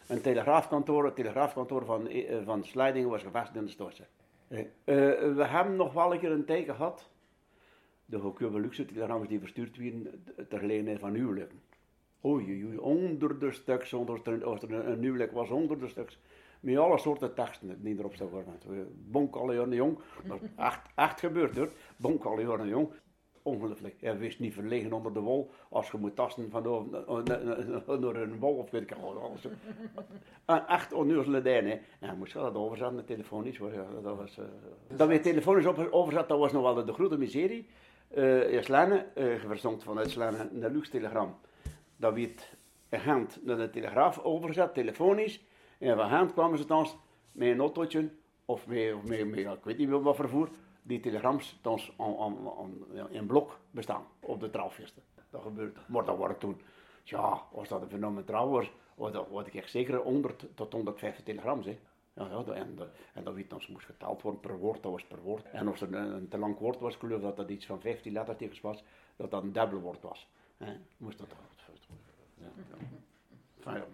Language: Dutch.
het telegraafkantoor van Slijdingen was gevestigd in de Storse. We hebben nog wel een keer een teken gehad, de goedkope luxe telegrams die verstuurd werden ter gelegenheid van huwelijken. Oei, honderden stuks, als er een huwelijk was, honderden stuks. Met alle soorten teksten die erop staan. Bonk alle jaren jong, dat is echt gebeurd hoor, bonk alle jaren jong. Ongelooflijk, hij wist niet verlegen onder de wol als je moet tasten van door een wol of weet ik alles. Echt onnuzele dingen. En je moest dat overzetten, telefonisch. Dat we telefonisch overzetten, dat was nog wel de grote miserie. In Slenne, verzond vanuit Slenne een luxe telegram. Dat werd een hand naar de telegraaf overzet, telefonisch. En van hand kwamen ze dan met een autootje of met ik weet niet wat vervoer. Die telegrams thans in blok bestaan op de trouwfeesten. Dat gebeurt. Maar dat waren toen, ja, als dat een fenomen trouw was, had ik echt zeker 100 tot 150 telegrams. Hè. En dat moest geteld worden per woord, dat was per woord. En als er een te lang woord was, ik geloof dat dat iets van 15 lettertekens was, dat dat een dubbelwoord was. Moest dat. Ja.